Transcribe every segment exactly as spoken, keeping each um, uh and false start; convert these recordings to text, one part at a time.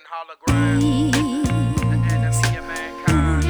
hologram, the enemy of mankind.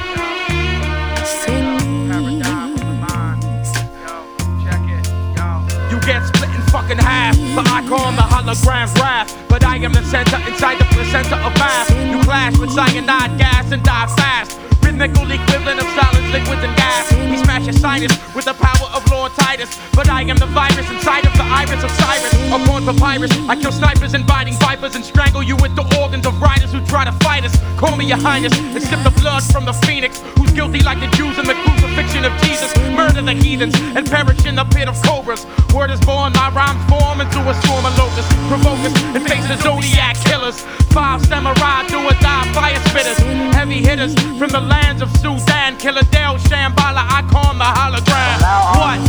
Yo, paradigm of the mind. Yo, check it, yo. You get split in fucking half, the icon, the hologram's wrath. But I am the center inside the placenta of mass. You clash with cyanide gas and die fast. Rhythmical equivalent of solids, liquids, and gas. We smash your sinus with the power of Lord Titus. But I am the virus inside of the iris of Cyrus. Upon papyrus, I kill snipers and biting vipers and strangle you with the organs of riders who try to fight us. Call me your highness and sip the blood from the phoenix, who's guilty like the Jews in the crucifixion of Jesus. Murder the heathens and perish in the pit of cobras. Word is born, my rhymes form into a swarm of locusts. Provoke us and face the zodiac killers. Five samurai, do or die, fire spitters. Heavy hitters from the lands of Sudan. Killer Dale, Shambhala, I call him the hologram. What?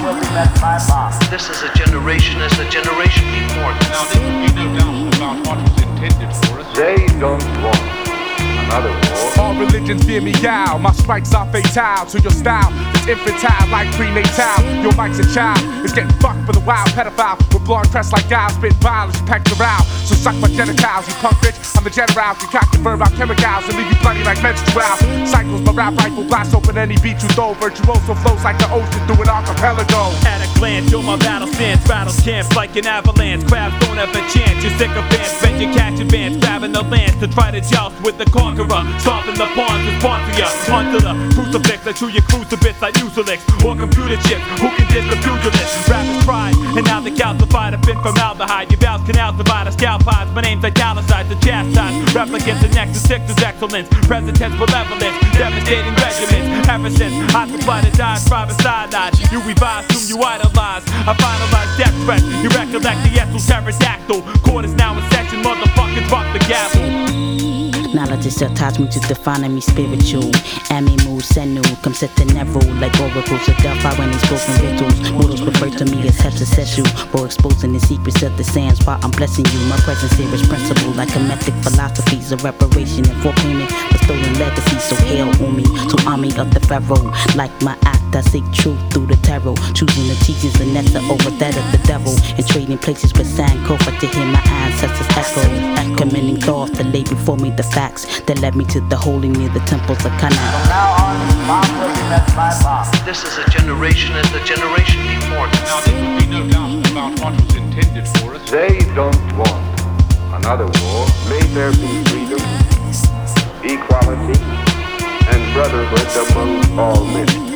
This is a generation as a generation before. Now there would be no doubt about what was intended for us. They don't want another war. All religions fear me out. My strikes are fatal to your style. It's infantile like prenatal. Your mic's a child. It's getting fucked for the wild pedophile. With blonde pressed like guys, spit violence, you packed around. So suck my genitals, you punk bitch. I'm the general. You cock your verb out chemicals and leave you bloody like menstrual. Cycles, my rap rifle blast open any beat you throw. Virtuoso flows like the ocean through an archipelago. At a glance, you're my battle stance. Rattles camps like an avalanche. Crabs don't have a chance. You're sick of fans. Spend your catch advance. Grabbing the lance to try to joust with the conqueror. Soften the pawns and spawn to ya. Onto the crucifix. I chew your crucifix like Mucilix. Or computer chips. Who can diss the pugilist? Rap is pride. And now the calcified have been formaldehyde. Your vows can divide a scalp hides. My name's italicized. The chastise. Replicants and Nexus six is excellence. Present tense malevolence. Devastating regiments. Ever since I supplied the dies private cyanide. You revise whom you idolize. I finalize death threats. You recollect the essence pterodactyl. Court is now in session. Motherfuckers rock the gavel. Knowledge itself ties me to defining me spiritual. Amimu, Senu, come set the never like oracles of Delphi when they spoken rituals. Mortals refer to me as heterosexual for exposing the secrets of the sands while I'm blessing you. My presence here is principle like Kemetic philosophies of reparation and for payment for stolen legacy. So hail on me to army of the pharaoh. Like my act, I seek truth through the tarot. Choosing the teachings of Nessa over that of the devil. And trading places with Sankofa to hear my ancestors echo. Commending thoughts to lay before me the facts that led me to the holy near the temples of Kana. From now on, Mom will be met by Mom. This is a generation as the generation before. Now there would be no doubt about what was intended for us. They don't want another war. May there be freedom, equality, and brotherhood among all men.